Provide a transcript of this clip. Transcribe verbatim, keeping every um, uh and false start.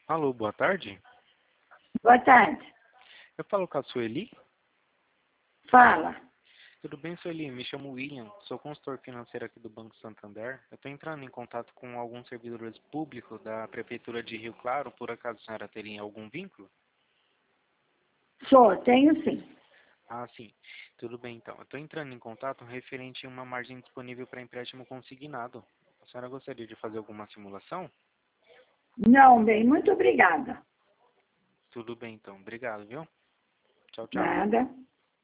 Alô, boa tarde. Boa tarde. Eu falo com a Sueli. Fala. Tudo bem, Sueli? Me chamo William, sou consultor financeiro aqui do Banco Santander. Eu estou entrando em contato com alguns servidores públicos da Prefeitura de Rio Claro. Por acaso a senhora teria algum vínculo? Sou, tenho sim. Ah, sim. Tudo bem, então. Eu estou entrando em contato referente a uma margem disponível para empréstimo consignado. A senhora gostaria de fazer alguma simulação? Não, bem, muito obrigada. Tudo bem, então. Obrigado, viu? Tchau, tchau. Nada.